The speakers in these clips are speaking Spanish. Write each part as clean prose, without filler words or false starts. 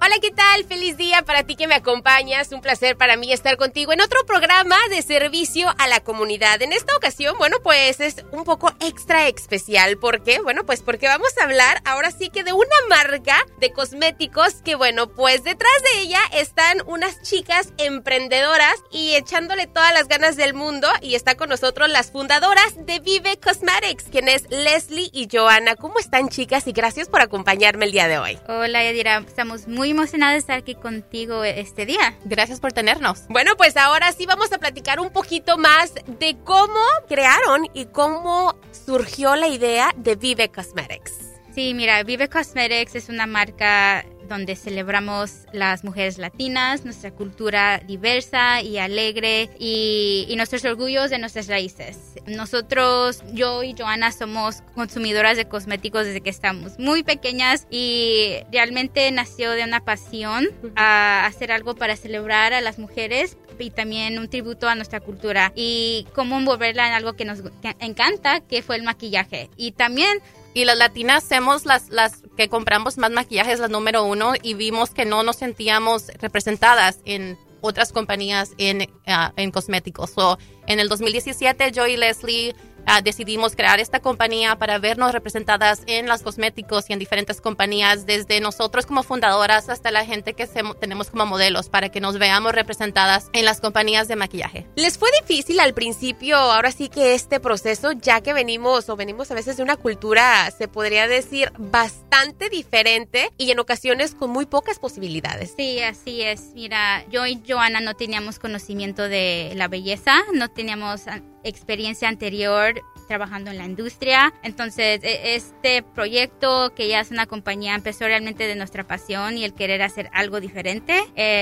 Hola, ¿qué tal? Feliz día para ti que me acompañas. Un placer para mí estar contigo en otro programa de servicio a la comunidad. En esta ocasión, bueno, pues es un poco extra especial. ¿Por qué? Bueno, pues porque vamos a hablar ahora sí que de una marca de cosméticos que, bueno, pues detrás de ella están unas chicas emprendedoras y echándole todas las ganas del mundo. Y está con nosotros las fundadoras de Vive Cosmetics, quien es Leslie y Joana. ¿Cómo están, chicas? Y gracias por acompañarme el día de hoy. Hola, Yadira. Estamos muy emocionados de estar aquí contigo este día. Gracias por tenernos. Bueno, pues ahora sí vamos a platicar un poquito más de cómo crearon y cómo surgió la idea de Vive Cosmetics. Sí, mira, Vive Cosmetics es una marca donde celebramos las mujeres latinas, nuestra cultura diversa y alegre y nuestros orgullos de nuestras raíces. Nosotros, yo y Joana, somos consumidoras de cosméticos desde que estamos muy pequeñas y realmente nació de una pasión a hacer algo para celebrar a las mujeres y también un tributo a nuestra cultura y cómo envolverla en algo que nos encanta, que fue el maquillaje. Y también... Y las latinas somos las que compramos más maquillajes, la número 1, y vimos que no nos sentíamos representadas en otras compañías en cosméticos. So, en el 2017, yo y Leslie decidimos crear esta compañía para vernos representadas en los cosméticos y en diferentes compañías, desde nosotros como fundadoras hasta la gente que tenemos como modelos, para que nos veamos representadas en las compañías de maquillaje. ¿Les fue difícil al principio, ahora sí que este proceso, ya que venimos a veces de una cultura, se podría decir, bastante diferente y en ocasiones con muy pocas posibilidades? Sí, así es. Mira, yo y Joana no teníamos conocimiento de la belleza, no teníamos experiencia anterior trabajando en la industria. Entonces, este proyecto, que ya es una compañía, empezó realmente de nuestra pasión y el querer hacer algo diferente.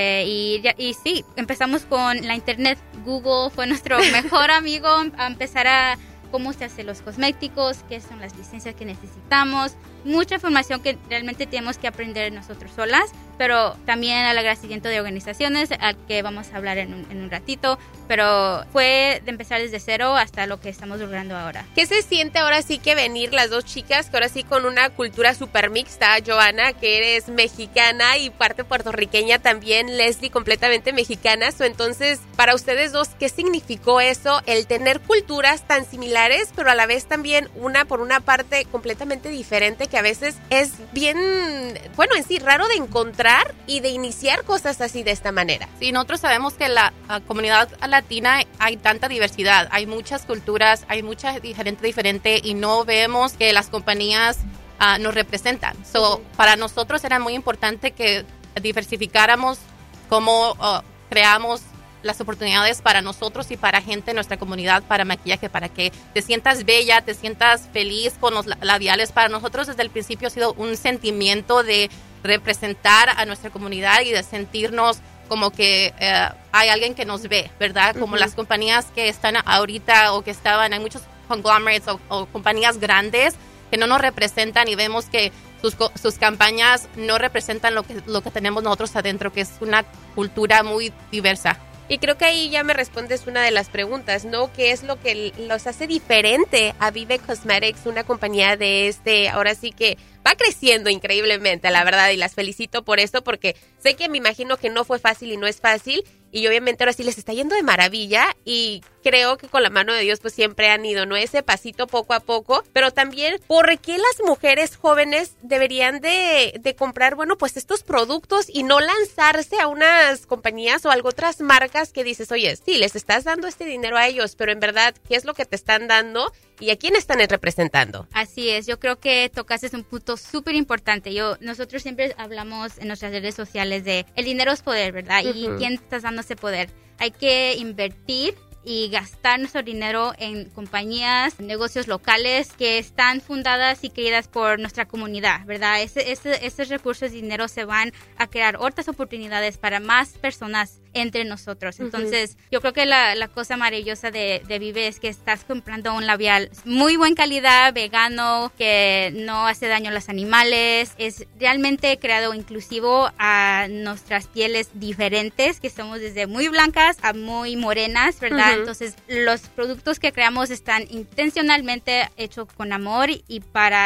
Y sí, empezamos con la internet. Google fue nuestro mejor amigo a empezar a cómo se hacen los cosméticos, qué son las licencias que necesitamos. Mucha información que realmente tenemos que aprender nosotros solas, pero también al agradecimiento de organizaciones, al que vamos a hablar en un ratito, pero fue de empezar desde cero hasta lo que estamos logrando ahora. ¿Qué se siente ahora sí que venir las dos chicas, que ahora sí con una cultura súper mixta? Joana, que eres mexicana y parte puertorriqueña también, Leslie completamente mexicana. Entonces, para ustedes dos, ¿qué significó eso, el tener culturas tan similares, pero a la vez también una por una parte completamente diferente, que a veces es bien, bueno, en sí, raro de encontrar y de iniciar cosas así de esta manera? Sí, nosotros sabemos que en la comunidad latina hay tanta diversidad, hay muchas culturas, hay mucha gente diferente y no vemos que las compañías nos representan. Para nosotros era muy importante que diversificáramos cómo creamos las oportunidades para nosotros y para gente en nuestra comunidad para maquillaje, para que te sientas bella, te sientas feliz con los labiales. Para nosotros desde el principio ha sido un sentimiento de representar a nuestra comunidad y de sentirnos como que hay alguien que nos ve, ¿verdad? Como las compañías que están ahorita o que estaban, hay muchos conglomerates o compañías grandes que no nos representan y vemos que sus campañas no representan lo que tenemos nosotros adentro, que es una cultura muy diversa. Y creo que ahí ya me respondes una de las preguntas, ¿no? ¿Qué es lo que los hace diferente a Vive Cosmetics, una compañía de ahora sí que va creciendo increíblemente, la verdad, y las felicito por esto, porque sé que me imagino que no fue fácil y no es fácil, y obviamente ahora sí les está yendo de maravilla, y creo que con la mano de Dios pues siempre han ido, ¿no? Ese pasito poco a poco, pero también, ¿por qué las mujeres jóvenes deberían de comprar, bueno, pues estos productos y no lanzarse a unas compañías o a otras marcas que dices, oye, sí, les estás dando este dinero a ellos, pero en verdad, ¿qué es lo que te están dando y a quién están representando? Así es, yo creo que tocaste un punto súper importante. Nosotros siempre hablamos en nuestras redes sociales de el dinero es poder, ¿verdad? ¿Y quién estás dando ese poder? Hay que invertir y gastar nuestro dinero en compañías, negocios locales que están fundadas y queridas por nuestra comunidad, ¿verdad? Esos recursos y dinero se van a crear otras oportunidades para más personas entre nosotros. Entonces, yo creo que la cosa maravillosa de Vive es que estás comprando un labial muy buena calidad, vegano, que no hace daño a los animales, es realmente creado inclusivo a nuestras pieles diferentes, que somos desde muy blancas a muy morenas, ¿verdad? Entonces, los productos que creamos están intencionalmente hechos con amor y para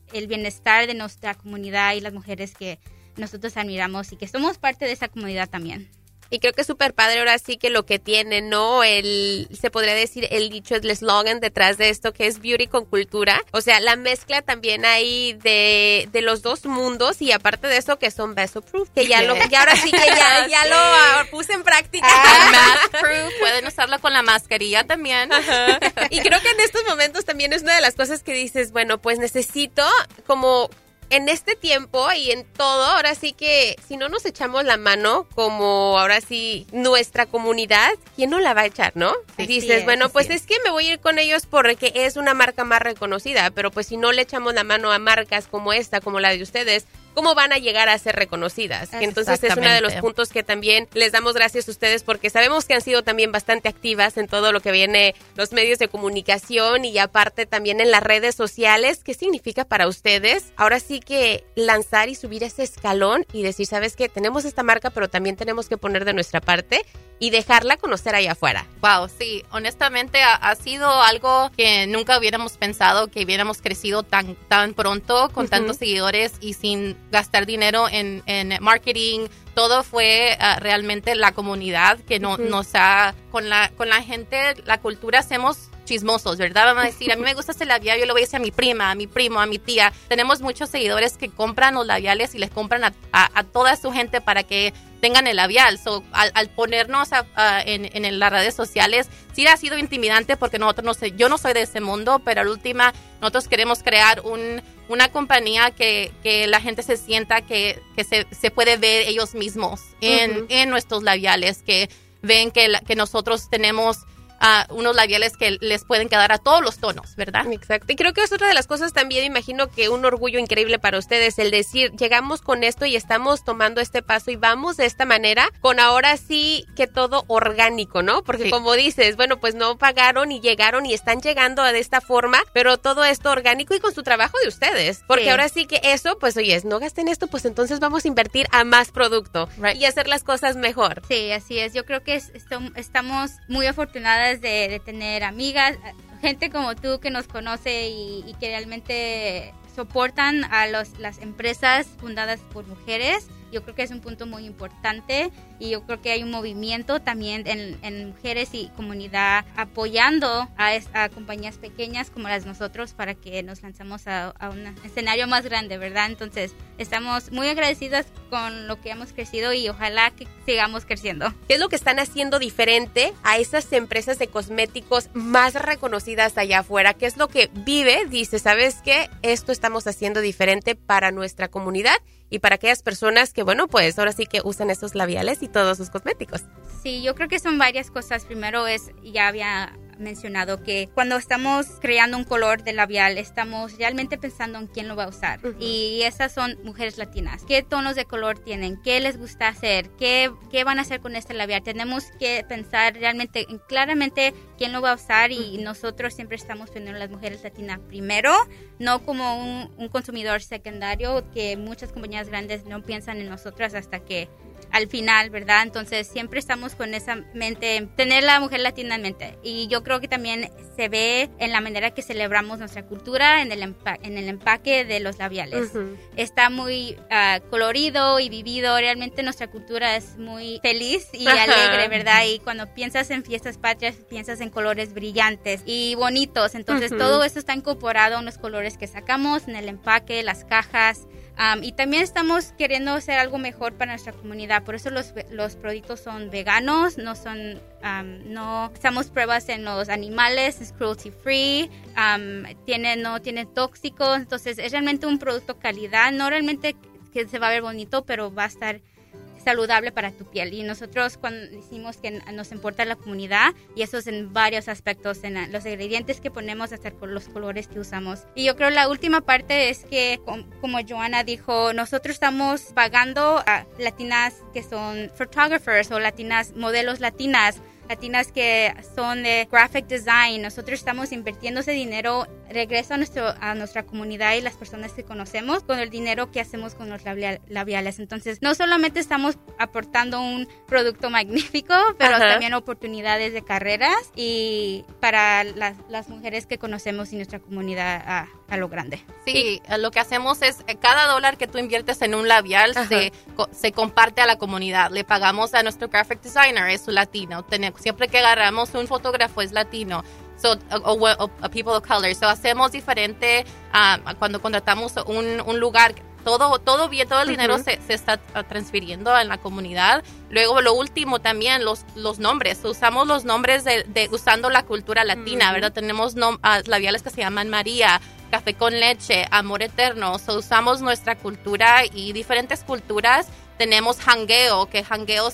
el bienestar de nuestra comunidad y las mujeres que nosotros admiramos y que somos parte de esa comunidad también. Y creo que es súper padre ahora sí que lo que tiene, ¿no? Se podría decir el dicho, el eslogan detrás de esto que es beauty con cultura. O sea, la mezcla también ahí de los dos mundos y aparte de eso que son Beso Proof, que ya ahora sí que ya lo puse en práctica. Mask Proof, pueden usarlo con la mascarilla también. Ajá. Y creo que en estos momentos también es una de las cosas que dices, bueno, pues necesito como... En este tiempo y en todo, ahora sí que si no nos echamos la mano como ahora sí nuestra comunidad, ¿quién no la va a echar, no? Sí, dices, bueno, pues es que me voy a ir con ellos porque es una marca más reconocida, pero pues si no le echamos la mano a marcas como esta, como la de ustedes, ¿cómo van a llegar a ser reconocidas? Entonces es uno de los puntos que también les damos gracias a ustedes porque sabemos que han sido también bastante activas en todo lo que viene los medios de comunicación y aparte también en las redes sociales. ¿Qué significa para ustedes? Ahora sí que lanzar y subir ese escalón y decir, ¿sabes qué? Tenemos esta marca, pero también tenemos que poner de nuestra parte y dejarla conocer allá afuera. Wow, sí, honestamente ha sido algo que nunca hubiéramos pensado que hubiéramos crecido tan pronto con tantos seguidores y sin gastar dinero en marketing. Todo fue realmente la comunidad que nos ha, con la gente, la cultura hacemos chismosos, ¿verdad? Vamos a decir, a mí me gusta este labial, yo lo voy a decir a mi prima, a mi primo, a mi tía. Tenemos muchos seguidores que compran los labiales y les compran a toda su gente para que tengan el labial. So, al ponernos en las redes sociales, sí ha sido intimidante porque nosotros yo no soy de ese mundo, pero al última nosotros queremos crear una compañía que la gente se sienta que se puede ver ellos mismos en nuestros labiales, que ven que nosotros tenemos unos labiales que les pueden quedar a todos los tonos, ¿verdad? Exacto. Y creo que es otra de las cosas también, imagino que un orgullo increíble para ustedes, el decir, llegamos con esto y estamos tomando este paso y vamos de esta manera, con ahora sí que todo orgánico, ¿no? Porque como dices, bueno, pues no pagaron y llegaron y están llegando de esta forma, pero todo esto orgánico y con su trabajo de ustedes. Porque ahora sí que eso, pues oye, no gasten esto, pues entonces vamos a invertir a más producto y hacer las cosas mejor. Sí, así es. Yo creo que estamos muy afortunadas de tener amigas, gente como tú que nos conoce y que realmente soportan a las empresas fundadas por mujeres. Yo creo que es un punto muy importante y yo creo que hay un movimiento también en mujeres y comunidad apoyando a compañías pequeñas como las de nosotros para que nos lanzamos a un escenario más grande, ¿verdad? Entonces estamos muy agradecidas con lo que hemos crecido y ojalá que sigamos creciendo. ¿Qué es lo que están haciendo diferente a esas empresas de cosméticos más reconocidas allá afuera? ¿Qué es lo que dice, ¿sabes qué? Esto estamos haciendo diferente para nuestra comunidad y para aquellas personas que, bueno, pues ahora sí que usan esos labiales y todos sus cosméticos? Sí, yo creo que son varias cosas. Primero ya había mencionado que cuando estamos creando un color de labial, estamos realmente pensando en quién lo va a usar. Y esas son mujeres latinas. ¿Qué tonos de color tienen? ¿Qué les gusta hacer? ¿Qué van a hacer con este labial? Tenemos que pensar realmente, claramente, quién lo va a usar y nosotros siempre estamos poniendo a las mujeres latinas primero, no como un consumidor secundario, que muchas compañías grandes no piensan en nosotras hasta que al final, ¿verdad? Entonces siempre estamos con esa mente, tener la mujer latina en mente. Y yo creo que también se ve en la manera que celebramos nuestra cultura, en el empaque de los labiales. Está muy colorido y vivido. Realmente nuestra cultura es muy feliz y alegre, ¿verdad? Y cuando piensas en fiestas patrias, piensas en colores brillantes y bonitos. Entonces todo eso está incorporado en los colores que sacamos, en el empaque, las cajas. Y también estamos queriendo hacer algo mejor para nuestra comunidad. Por eso los productos son veganos, no hacemos pruebas en los animales, es cruelty free, no tiene tóxicos. Entonces es realmente un producto calidad, no realmente que se va a ver bonito, pero va a estar saludable para tu piel. Y nosotros cuando decimos que nos importa la comunidad, y eso es en varios aspectos, en los ingredientes que ponemos hasta con los colores que usamos. Y yo creo la última parte es que, como Joanna dijo, nosotros estamos pagando a latinas que son photographers o modelos latinas que son de graphic design. Nosotros estamos invirtiendo ese dinero regreso a nuestra comunidad y las personas que conocemos con el dinero que hacemos con los labiales. Entonces, no solamente estamos aportando un producto magnífico, pero también oportunidades de carreras y para las mujeres que conocemos en nuestra comunidad a lo grande. Sí, lo que hacemos es cada $1 que tú inviertes en un labial se comparte a la comunidad. Le pagamos a nuestro graphic designer, es latino. Siempre que agarramos un fotógrafo es latino. O people of color. So hacemos diferente cuando contratamos un lugar. Todo bien, todo el dinero se está transfiriendo en la comunidad. Luego, lo último también, los nombres. Usamos los nombres usando la cultura latina, ¿verdad? Tenemos labiales que se llaman María, Café con Leche, Amor Eterno. So, usamos nuestra cultura y diferentes culturas. Tenemos jangueo, que jangueo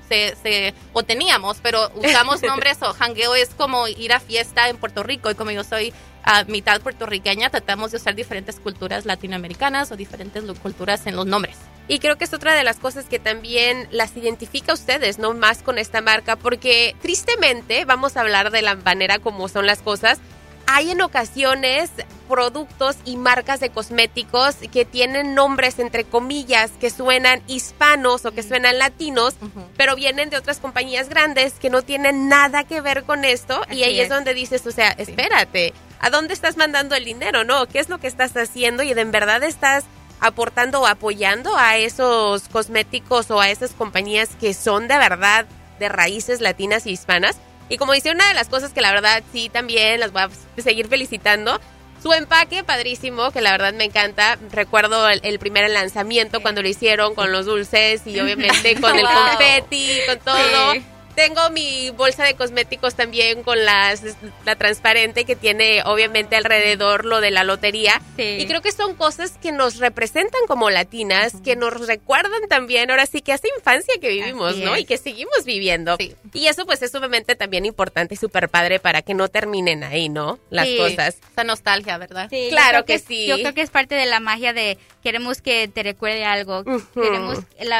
teníamos, pero usamos nombres. Jangueo es como ir a fiesta en Puerto Rico, y como yo soy mitad puertorriqueña, tratamos de usar diferentes culturas latinoamericanas o diferentes culturas en los nombres. Y creo que es otra de las cosas que también las identifica a ustedes, ¿no? Más con esta marca, porque tristemente, vamos a hablar de la manera como son las cosas, hay en ocasiones productos y marcas de cosméticos que tienen nombres entre comillas que suenan hispanos o que suenan latinos, pero vienen de otras compañías grandes que no tienen nada que ver con esto. Así y ahí es donde dices, o sea, espérate, ¿a dónde estás mandando el dinero? ¿No? ¿Qué es lo que estás haciendo? Y de en verdad estás aportando o apoyando a esos cosméticos o a esas compañías que son de verdad de raíces latinas y hispanas. Y como dice, una de las cosas que la verdad sí también las voy a seguir felicitando, su empaque padrísimo, que la verdad me encanta. Recuerdo el primer lanzamiento cuando lo hicieron con los dulces y obviamente con el confeti, con todo. Sí. Tengo mi bolsa de cosméticos también con la transparente que tiene obviamente alrededor lo de la lotería. Sí. Y creo que son cosas que nos representan como latinas, que nos recuerdan también ahora sí que esa infancia que vivimos, ¿no? Y que seguimos viviendo. Sí. Y eso pues es obviamente también importante y súper padre para que no terminen ahí, ¿no? Las cosas. Esa nostalgia, ¿verdad? Sí, claro que sí. Yo creo que es parte de la magia de queremos que te recuerde algo. Queremos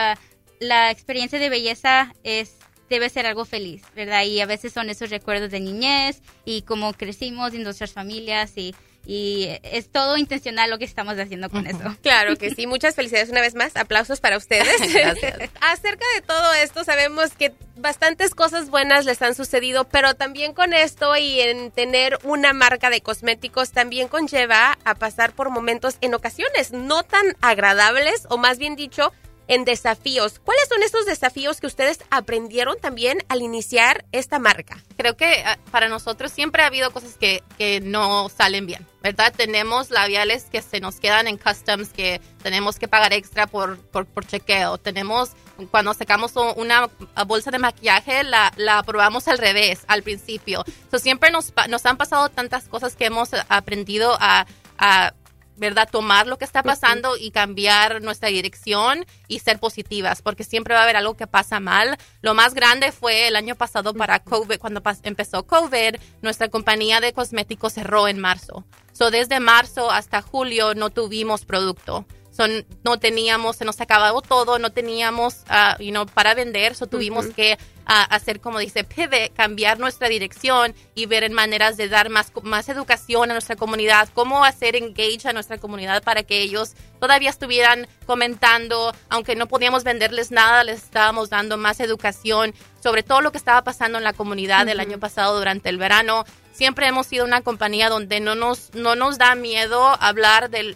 la experiencia de belleza debe ser algo feliz, ¿verdad? Y a veces son esos recuerdos de niñez y cómo crecimos en nuestras familias y es todo intencional lo que estamos haciendo con eso. Claro que sí. Muchas felicidades una vez más. Aplausos para ustedes. Gracias. Acerca de todo esto, sabemos que bastantes cosas buenas les han sucedido, pero también con esto y en tener una marca de cosméticos también conlleva a pasar por momentos en ocasiones no tan agradables, o más bien dicho, en desafíos. ¿Cuáles son esos desafíos que ustedes aprendieron también al iniciar esta marca? Creo que para nosotros siempre ha habido cosas que no salen bien, ¿verdad? Tenemos labiales que se nos quedan en customs que tenemos que pagar extra por chequeo. Cuando sacamos una bolsa de maquillaje, la probamos al revés, al principio. Siempre nos han pasado tantas cosas que hemos aprendido a ¿verdad? Tomar lo que está pasando y cambiar nuestra dirección y ser positivas, porque siempre va a haber algo que pasa mal. Lo más grande fue el año pasado para COVID, cuando empezó COVID, nuestra compañía de cosméticos cerró en marzo. Desde marzo hasta julio no tuvimos producto. No teníamos, se nos acabó todo, no teníamos para vender, tuvimos que hacer, como dice, pivot, cambiar nuestra dirección y ver en maneras de dar más educación a nuestra comunidad, cómo hacer engage a nuestra comunidad para que ellos todavía estuvieran comentando, aunque no podíamos venderles nada, les estábamos dando más educación sobre todo lo que estaba pasando en la comunidad el año pasado durante el verano. Siempre hemos sido una compañía donde no nos da miedo hablar de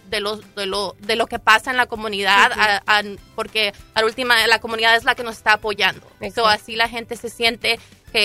lo que pasa en la comunidad, porque a la última la comunidad es la que nos está apoyando. Así la gente se siente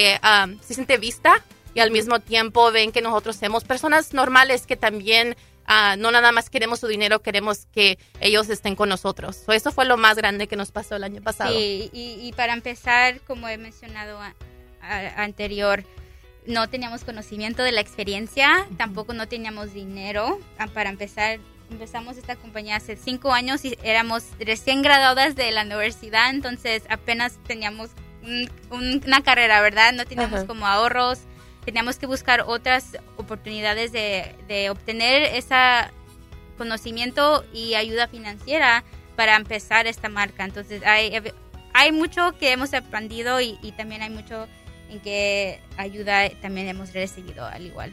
vista y al mismo tiempo ven que nosotros somos personas normales que también no nada más queremos su dinero, queremos que ellos estén con nosotros. Eso fue lo más grande que nos pasó el año pasado. Sí, y para empezar, como he mencionado anterior, no teníamos conocimiento de la experiencia, tampoco no teníamos dinero. Para empezar, empezamos esta compañía hace 5 años y éramos recién graduadas de la universidad, entonces apenas teníamos una carrera, ¿verdad? No teníamos como ahorros, teníamos que buscar otras oportunidades de obtener ese conocimiento y ayuda financiera para empezar esta marca. Entonces hay mucho que hemos aprendido y también hay mucho en que ayuda también hemos recibido al igual.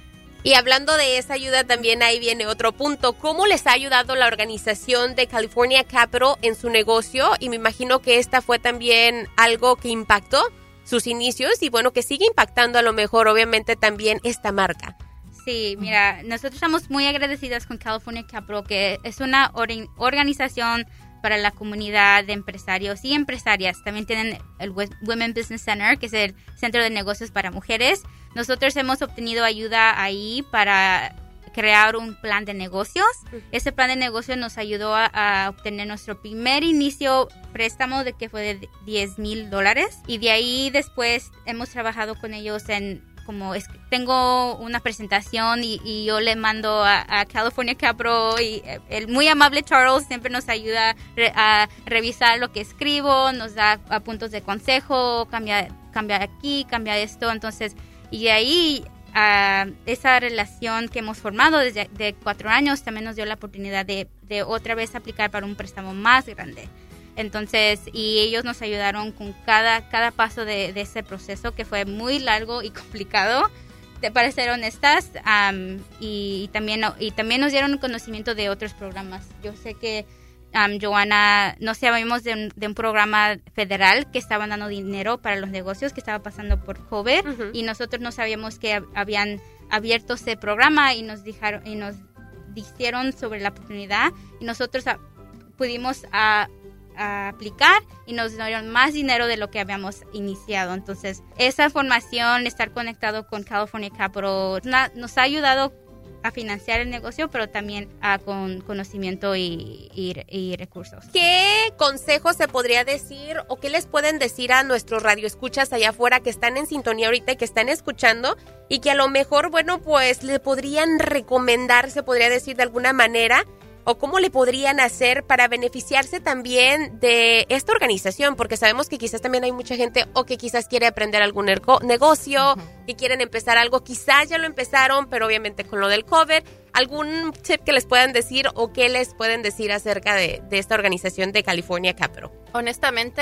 Y hablando de esa ayuda, también ahí viene otro punto. ¿Cómo les ha ayudado la organización de California Capital en su negocio? Y me imagino que esta fue también algo que impactó sus inicios y bueno, que sigue impactando a lo mejor, obviamente, también esta marca. Sí, mira, nosotros estamos muy agradecidas con California Capital, que es una organización para la comunidad de empresarios y empresarias. También tienen el Women Business Center, que es el centro de negocios para mujeres. Nosotros hemos obtenido ayuda ahí para crear un plan de negocios. Ese plan de negocios nos ayudó a obtener nuestro primer inicio préstamo de que fue de $10,000. Y de ahí después hemos trabajado con ellos en tengo una presentación y yo le mando a California Capital y el muy amable Charles siempre nos ayuda a revisar lo que escribo, nos da puntos de consejo, cambia aquí, cambia esto. Entonces, y de ahí esa relación que hemos formado desde de 4 años también nos dio la oportunidad de otra vez aplicar para un préstamo más grande. Entonces, y ellos nos ayudaron con cada paso de ese proceso, que fue muy largo y complicado, para ser honestas, y también nos dieron un conocimiento de otros programas. Yo sé que, Joanna, no sabíamos de un programa federal que estaban dando dinero para los negocios, que estaba pasando por COVID, y nosotros no sabíamos que habían abierto ese programa y nos dijeron sobre la oportunidad, y nosotros pudimos a aplicar y nos dieron más dinero de lo que habíamos iniciado. Entonces, esa formación, estar conectado con California Capital, nos ha ayudado a financiar el negocio, pero también con conocimiento y recursos. ¿Qué consejos se podría decir o qué les pueden decir a nuestros radioescuchas allá afuera que están en sintonía ahorita y que están escuchando y que a lo mejor, bueno, pues le podrían recomendar, se podría decir de alguna manera, o cómo le podrían hacer para beneficiarse también de esta organización? Porque sabemos que quizás también hay mucha gente o que quizás quiere aprender algún negocio, que quieren empezar algo, quizás ya lo empezaron, pero obviamente con lo del COVID. ¿Algún tip que les puedan decir o qué les pueden decir acerca de esta organización de California Capital? Honestamente,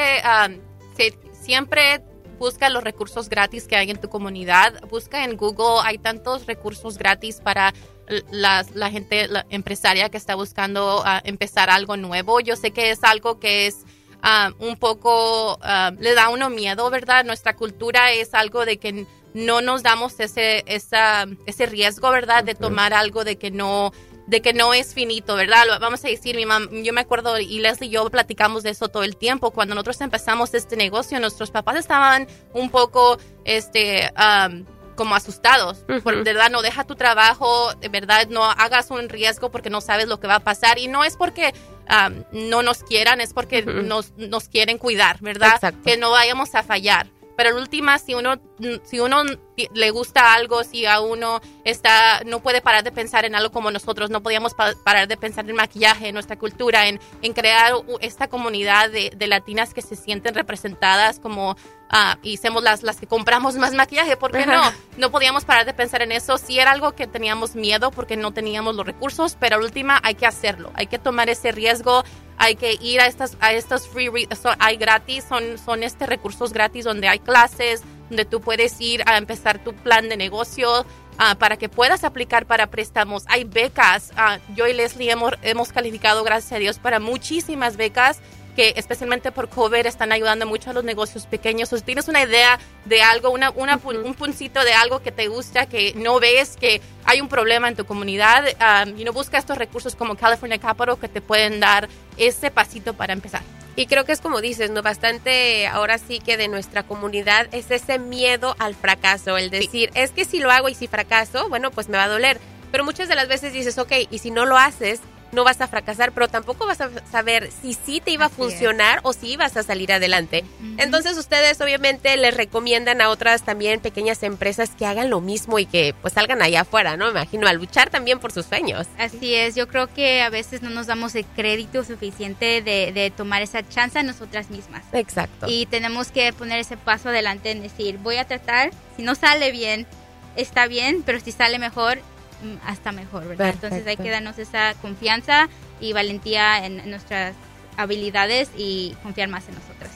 siempre busca los recursos gratis que hay en tu comunidad. Busca en Google, hay tantos recursos gratis para la gente empresaria que está buscando empezar algo nuevo. Yo sé que es algo que es un poco, le da a uno miedo, ¿verdad? Nuestra cultura es algo de que no nos damos ese riesgo, ¿verdad? De tomar algo de que no es finito, ¿verdad? Vamos a decir, yo me acuerdo, y Leslie y yo platicamos de eso todo el tiempo. Cuando nosotros empezamos este negocio, nuestros papás estaban un poco, como asustados. De verdad, no deja tu trabajo, de verdad, no hagas un riesgo porque no sabes lo que va a pasar. Y no es porque no nos quieran, es porque nos quieren cuidar, ¿verdad? Exacto. Que no vayamos a fallar. Pero en última, si uno le gusta algo, si a uno no puede parar de pensar en algo como nosotros, no podíamos parar de pensar en maquillaje, en nuestra cultura, en crear esta comunidad de latinas que se sienten representadas como y somos las que compramos más maquillaje. ¿Por qué no? No podíamos parar de pensar en eso. Sí era algo que teníamos miedo porque no teníamos los recursos, pero en última hay que hacerlo. Hay que tomar ese riesgo. Hay que ir a estos free, hay gratis, son recursos gratis donde hay clases, donde tú puedes ir a empezar tu plan de negocio para que puedas aplicar para préstamos. Hay becas. Yo y Leslie hemos calificado, gracias a Dios, para muchísimas becas que especialmente por COVID están ayudando mucho a los negocios pequeños. O si tienes una idea de algo, un puncito de algo que te gusta, que no ves que hay un problema en tu comunidad, busca estos recursos como California Capital que te pueden dar ese pasito para empezar. Y creo que es como dices, ¿no? Bastante ahora sí que de nuestra comunidad es ese miedo al fracaso, el decir, es que si lo hago y si fracaso, bueno, pues me va a doler. Pero muchas de las veces dices, ok, y si no lo haces, no vas a fracasar, pero tampoco vas a saber si sí te iba a funcionar o si ibas a salir adelante. Entonces ustedes obviamente les recomiendan a otras también pequeñas empresas que hagan lo mismo y que pues salgan allá afuera, ¿no? Me imagino, a luchar también por sus sueños. Así es, yo creo que a veces no nos damos el crédito suficiente de tomar esa chance a nosotras mismas. Exacto. Y tenemos que poner ese paso adelante en decir, voy a tratar, si no sale bien, está bien, pero si sale mejor, hasta mejor, ¿verdad? Perfecto. Entonces hay que darnos esa confianza y valentía en nuestras habilidades y confiar más en nosotras.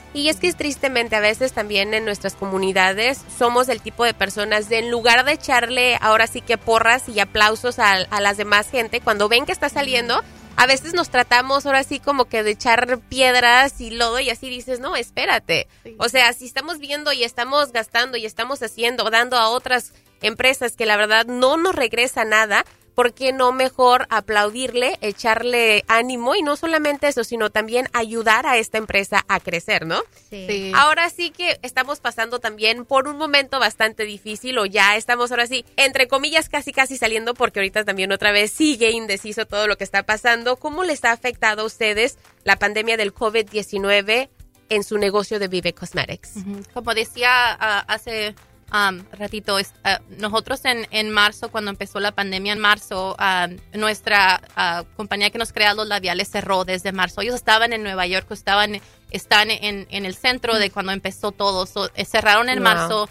Y es que tristemente a veces también en nuestras comunidades somos el tipo de personas de en lugar de echarle ahora sí que porras y aplausos a las demás gente, cuando ven que está saliendo, a veces nos tratamos ahora sí como que de echar piedras y lodo y así dices, no, espérate. Sí. O sea, si estamos viendo y estamos gastando y estamos haciendo, dando a otras empresas que la verdad no nos regresa nada, ¿por qué no mejor aplaudirle, echarle ánimo y no solamente eso, sino también ayudar a esta empresa a crecer, ¿no? Sí. Ahora sí que estamos pasando también por un momento bastante difícil o ya estamos ahora sí, entre comillas, casi saliendo porque ahorita también otra vez sigue indeciso todo lo que está pasando. ¿Cómo les ha afectado a ustedes la pandemia del COVID-19 en su negocio de Vive Cosmetics? Como decía hace... ratito, nosotros en marzo, cuando empezó la pandemia en marzo, nuestra compañía que nos crea los labiales cerró desde marzo. Ellos estaban en Nueva York, están en el centro de cuando empezó todo. Cerraron en marzo,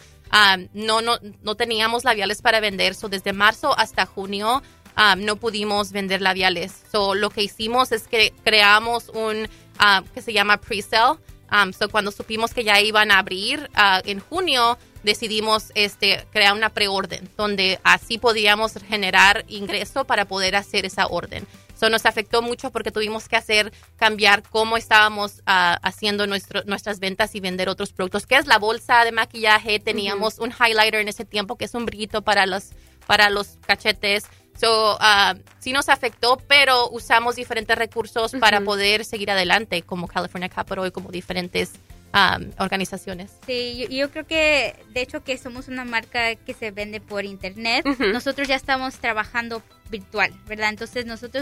no teníamos labiales para vender. Desde marzo hasta junio no pudimos vender labiales. Lo que hicimos es que creamos un que se llama pre-sale. Cuando supimos que ya iban a abrir en junio, decidimos crear una preorden donde así podíamos generar ingreso para poder hacer esa orden. Nos afectó mucho porque tuvimos que cambiar cómo estábamos haciendo nuestras ventas y vender otros productos, que es la bolsa de maquillaje. Teníamos un highlighter en ese tiempo, que es un brillito para los cachetes. Sí nos afectó, pero usamos diferentes recursos para poder seguir adelante, como California Capital y como diferentes organizaciones. Sí, yo creo que, de hecho, que somos una marca que se vende por internet. Nosotros ya estamos trabajando virtual, ¿verdad? Entonces nosotros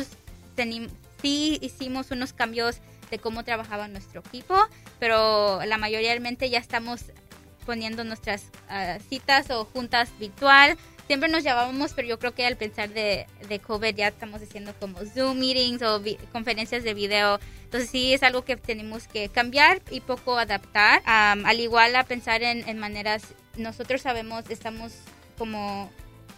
sí hicimos unos cambios de cómo trabajaba nuestro equipo, pero la mayoría realmente ya estamos poniendo nuestras citas o juntas virtual. Siempre nos llamábamos, pero yo creo que al pensar de COVID ya estamos haciendo como Zoom meetings o conferencias de video. Entonces sí es algo que tenemos que cambiar y poco adaptar. Al igual a pensar en maneras, nosotros estamos como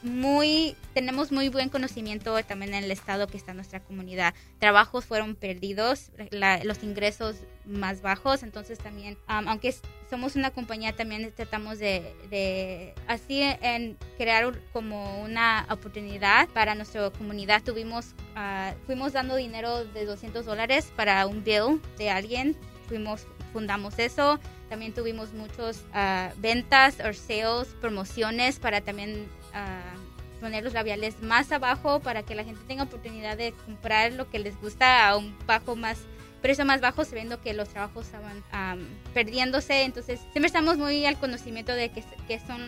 tenemos muy buen conocimiento también en el estado que está nuestra comunidad. Trabajos fueron perdidos, los ingresos más bajos, entonces también, aunque somos una compañía, también tratamos de así en crear como una oportunidad para nuestra comunidad. Fuimos dando dinero de $200 para un bill de alguien, fundamos eso. También tuvimos muchos ventas o sales, promociones para también poner los labiales más abajo para que la gente tenga oportunidad de comprar lo que les gusta a un precio más bajo, sabiendo que los trabajos estaban perdiéndose. Entonces siempre estamos muy al conocimiento de que son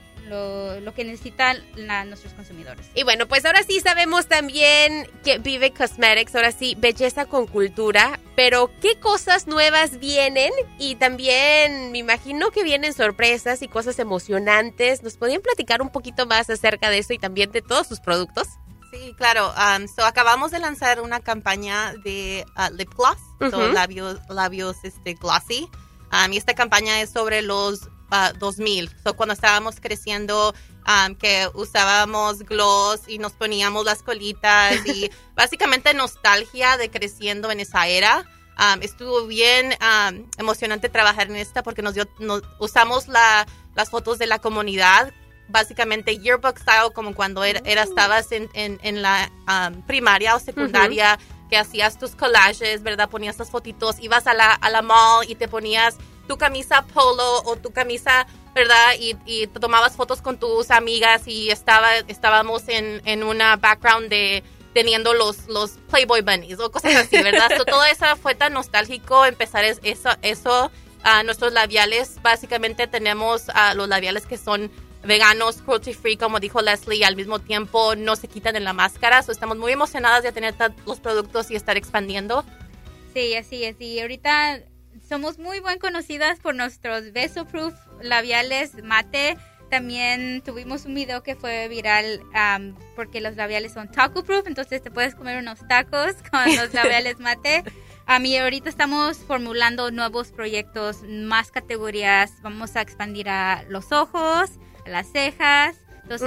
lo que necesitan nuestros consumidores. Y bueno, pues ahora sí sabemos también que Vive Cosmetics, ahora sí, belleza con cultura, pero ¿qué cosas nuevas vienen? Y también me imagino que vienen sorpresas y cosas emocionantes. ¿Nos podrían platicar un poquito más acerca de eso y también de todos sus productos? Sí, claro. Acabamos de lanzar una campaña de lip gloss, labios glossy. Y esta campaña es sobre los 2000. Cuando estábamos creciendo, que usábamos gloss y nos poníamos las colitas y básicamente nostalgia de creciendo en esa era. Estuvo bien emocionante trabajar en esta porque usamos las fotos de la comunidad, básicamente yearbook style, como cuando estabas en la primaria o secundaria, que hacías tus collages, ¿verdad? Ponías las fotitos, ibas a la mall y te ponías tu camisa polo o tu camisa, ¿verdad? Y te tomabas fotos con tus amigas y estábamos en una background teniendo los Playboy Bunnies o cosas así, ¿verdad? Todo eso fue tan nostálgico empezar eso. Nuestros labiales, básicamente tenemos los labiales que son veganos, cruelty free, como dijo Leslie, y al mismo tiempo no se quitan en la máscara. Estamos muy emocionadas de tener los productos y estar expandiendo. Sí, así es. Y ahorita somos muy bien conocidas por nuestros Besoproof labiales mate. También tuvimos un video que fue viral porque los labiales son taco proof, entonces te puedes comer unos tacos con los labiales mate. Y ahorita estamos formulando nuevos proyectos, más categorías. Vamos a expandir a los ojos, a las cejas. Entonces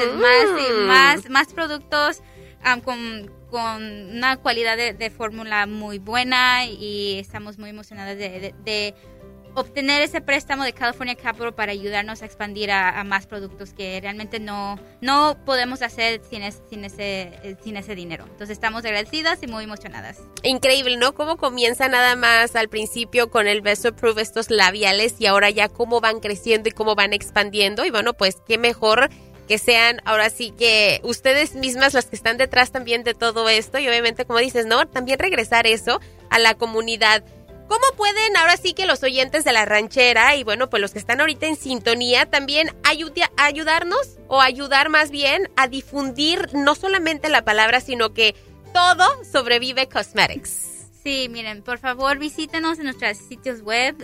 más productos con una calidad de fórmula muy buena, y estamos muy emocionadas de obtener ese préstamo de California Capital para ayudarnos a expandir a más productos que realmente no podemos hacer sin ese dinero. Entonces estamos agradecidas y muy emocionadas. Increíble, ¿no? Cómo comienza nada más al principio con el Vasoprove, estos labiales, y ahora ya cómo van creciendo y cómo van expandiendo. Y bueno, pues qué mejor que sean ahora sí que ustedes mismas las que están detrás también de todo esto. Y obviamente, como dices, ¿no? También regresar eso a la comunidad. ¿Cómo pueden ahora sí que los oyentes de La Ranchera y bueno, pues los que están ahorita en sintonía también ayudarnos o ayudar más bien a difundir no solamente la palabra, sino que todo sobre Vive Cosmetics? Sí, miren, por favor visítenos en nuestros sitios web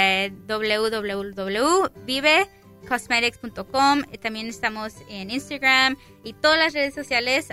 www.vivecosmetics.com. También estamos en Instagram y todas las redes sociales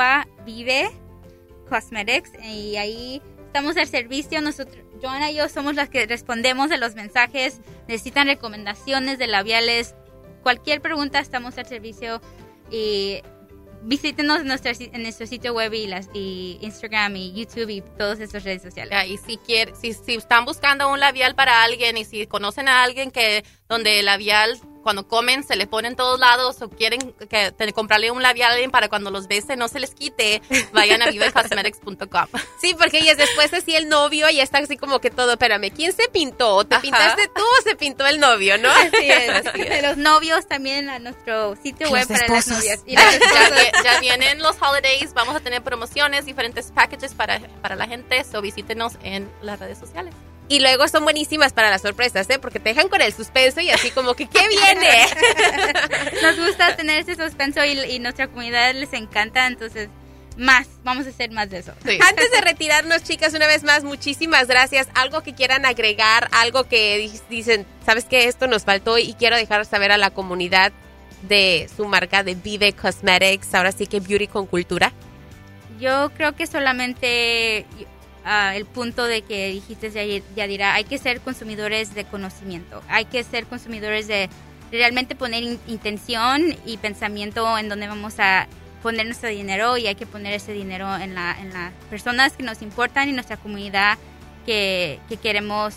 @vivecosmetics, y ahí estamos al servicio. Nosotros, Joanna y yo, somos las que respondemos a los mensajes. Necesitan recomendaciones de labiales, cualquier pregunta, estamos al servicio. Y visítenos en nuestro sitio web y Instagram y YouTube y todas estas redes sociales. Y si están buscando un labial para alguien y si conocen a alguien donde el labial cuando comen se le pone en todos lados o quieren comprarle un labial a alguien para cuando los bese no se les quite, vayan a vivecosmetics.com. Sí, porque ellas después así el novio ya está así como que todo, espérame, ¿quién se pintó? ¿Te pintaste tú o se pintó el novio, no? Así es. Los novios también a nuestro sitio web para las novias. Y ya vienen los holidays, vamos a tener promociones, diferentes packages para la gente, so visítenos en las redes sociales. Y luego son buenísimas para las sorpresas, ¿eh? Porque te dejan con el suspenso y así como que ¿qué viene? Nos gusta tener ese suspenso y nuestra comunidad les encanta, entonces vamos a hacer más de eso. Sí. Antes de retirarnos, chicas, una vez más, muchísimas gracias. Algo que quieran agregar, algo que dicen, ¿sabes qué? Esto nos faltó y quiero dejar saber a la comunidad de su marca de Vive Cosmetics, ahora sí que Beauty con Cultura. Yo creo que solamente el punto de que dijiste, Yadira, hay que ser consumidores de conocimiento, hay que ser consumidores de realmente poner intención y pensamiento en dónde vamos a poner nuestro dinero, y hay que poner ese dinero en las personas que nos importan y nuestra comunidad que queremos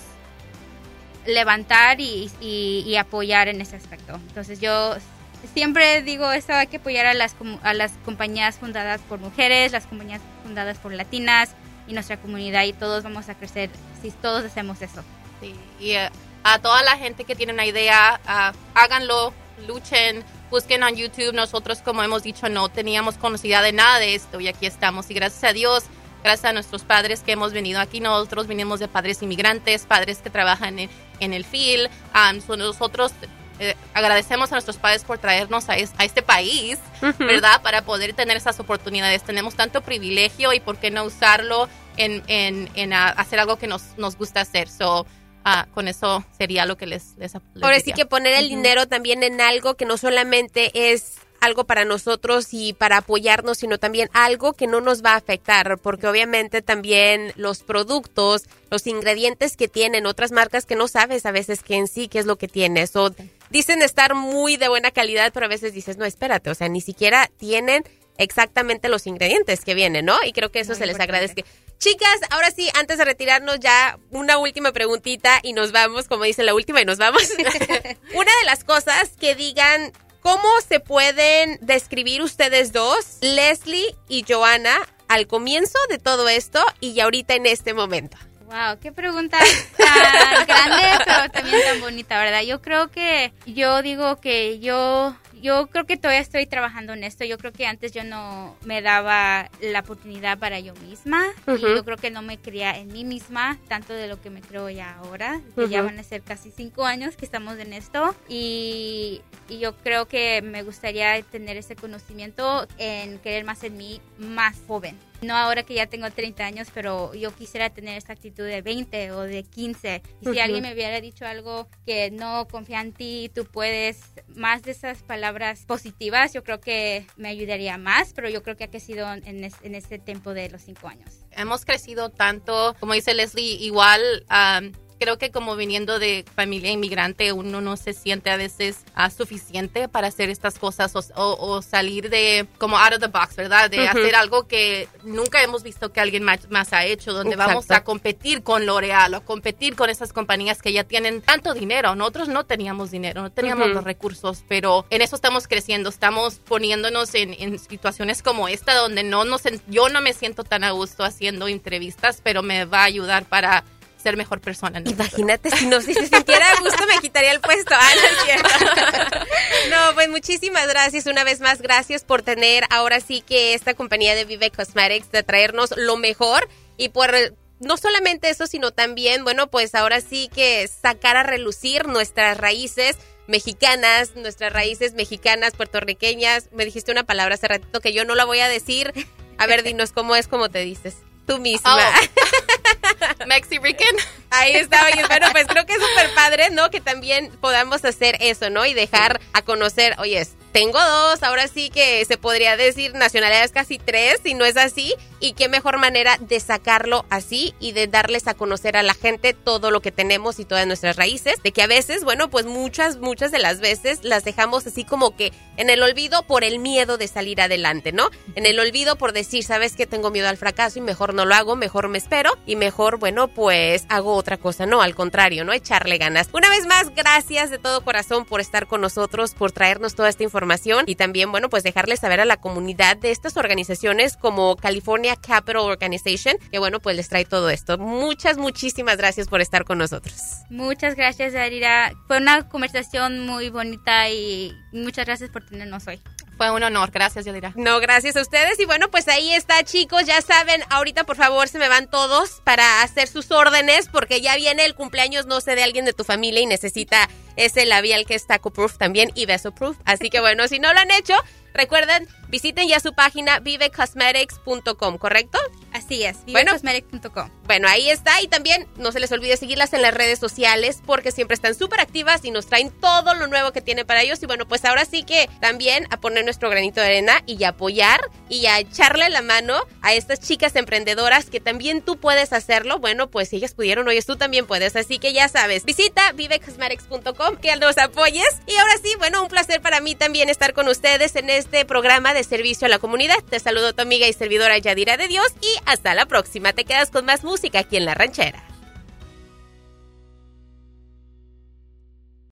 levantar y apoyar en ese aspecto. Entonces yo siempre digo eso, hay que apoyar a las compañías fundadas por mujeres, las compañías fundadas por latinas y nuestra comunidad, y todos vamos a crecer si todos hacemos eso. Sí, y a toda la gente que tiene una idea, háganlo, luchen, busquen en YouTube. Nosotros, como hemos dicho, no teníamos conocida de nada de esto y aquí estamos, y gracias a Dios, gracias a nuestros padres que hemos venido aquí. Nosotros venimos de padres inmigrantes, padres que trabajan en el field. Nosotros agradecemos a nuestros padres por traernos a este país, ¿verdad? Para poder tener esas oportunidades. Tenemos tanto privilegio y por qué no usarlo en hacer algo que nos gusta hacer. Con eso sería lo que les ahora diría. Sí que poner el dinero también en algo que no solamente es algo para nosotros y para apoyarnos, sino también algo que no nos va a afectar, porque obviamente también los productos, los ingredientes que tienen otras marcas que no sabes a veces que en sí qué es lo que tienes, o dicen estar muy de buena calidad, pero a veces dices, no, espérate, o sea, ni siquiera tienen exactamente los ingredientes que vienen, ¿no? Y creo que eso se les agradece. Chicas, ahora sí, antes de retirarnos ya una última preguntita y nos vamos, como dice la última y nos vamos. Una de las cosas que digan, ¿cómo se pueden describir ustedes dos, Leslie y Joanna, al comienzo de todo esto y ya ahorita en este momento? Wow, qué pregunta tan grande, pero también tan bonita, ¿verdad? Yo creo que yo creo que todavía estoy trabajando en esto. Yo creo que antes yo no me daba la oportunidad para yo misma. Y yo creo que no me creía en mí misma tanto de lo que me creo ya ahora. Que ya van a ser casi 5 años que estamos en esto. Y yo creo que me gustaría tener ese conocimiento en querer más en mí, más joven. No ahora que ya tengo 30 años, pero yo quisiera tener esta actitud de 20 o de 15. Y si alguien me hubiera dicho algo que no confía en ti, tú puedes, más de esas palabras positivas, yo creo que me ayudaría más, pero yo creo que ha crecido en este tiempo de los 5 años. Hemos crecido tanto, como dice Leslie, igual creo que como viniendo de familia inmigrante, uno no se siente a veces suficiente para hacer estas cosas o salir de como out of the box, ¿verdad? De hacer algo que nunca hemos visto que alguien más ha hecho, donde vamos a competir con L'Oreal o competir con esas compañías que ya tienen tanto dinero. Nosotros no teníamos dinero, no teníamos los recursos, pero en eso estamos creciendo, estamos poniéndonos en situaciones como esta, donde yo no me siento tan a gusto haciendo entrevistas, pero me va a ayudar para ser mejor persona. Imagínate, si se sintiera a gusto, me quitaría el puesto. No es cierto. No, pues muchísimas gracias. Una vez más, gracias por tener ahora sí que esta compañía de Vive Cosmetics, de traernos lo mejor y por no solamente eso, sino también, bueno, pues ahora sí que sacar a relucir nuestras raíces mexicanas, puertorriqueñas. Me dijiste una palabra hace ratito que yo no la voy a decir. A ver, dinos cómo es, cómo te dices. Tú misma. Mexican. Ahí está. Oye, bueno, pues creo que es súper padre, ¿no? Que también podamos hacer eso, ¿no? Y dejar a conocer, oye, tengo 2, ahora sí que se podría decir nacionalidades, casi 3, si no es así. Y qué mejor manera de sacarlo así y de darles a conocer a la gente todo lo que tenemos y todas nuestras raíces. De que a veces, bueno, pues muchas de las veces las dejamos así como que en el olvido por el miedo de salir adelante, ¿no? En el olvido por decir, ¿sabes qué? Tengo miedo al fracaso y mejor no lo hago, mejor me espero y mejor, bueno, pues hago otra cosa. No, al contrario, ¿no? Echarle ganas. Una vez más, gracias de todo corazón por estar con nosotros, por traernos toda esta información y también, bueno, pues dejarles saber a la comunidad de estas organizaciones como California Capital Organization, que bueno, pues les trae todo esto. Muchísimas gracias por estar con nosotros. Muchas gracias, Yadira. Fue una conversación muy bonita y muchas gracias por tenernos hoy. Fue un honor, gracias, Yadira. No, gracias a ustedes. Y bueno, pues ahí está, chicos, ya saben, ahorita por favor se me van todos para hacer sus órdenes, porque ya viene el cumpleaños, no sé, de alguien de tu familia y necesita ese labial que es Taco Proof también y Beso Proof. Así que bueno, si no lo han hecho, recuerden, visiten ya su página vivecosmetics.com, ¿correcto? Así es, vivecosmetics.com. Bueno, ahí está. Y también no se les olvide seguirlas en las redes sociales porque siempre están súper activas y nos traen todo lo nuevo que tienen para ellos. Y bueno, pues ahora sí que también a poner nuestro granito de arena y a apoyar y a echarle la mano a estas chicas emprendedoras que también tú puedes hacerlo. Bueno, pues si ellas pudieron, oye, tú también puedes. Así que ya sabes, visita vivecosmetics.com, que nos apoyes. Y ahora sí, bueno, un placer para mí también estar con ustedes en este programa de servicio a la comunidad. Te saludo tu amiga y servidora Yadira de Dios y hasta la próxima. Te quedas con más música aquí en La Ranchera.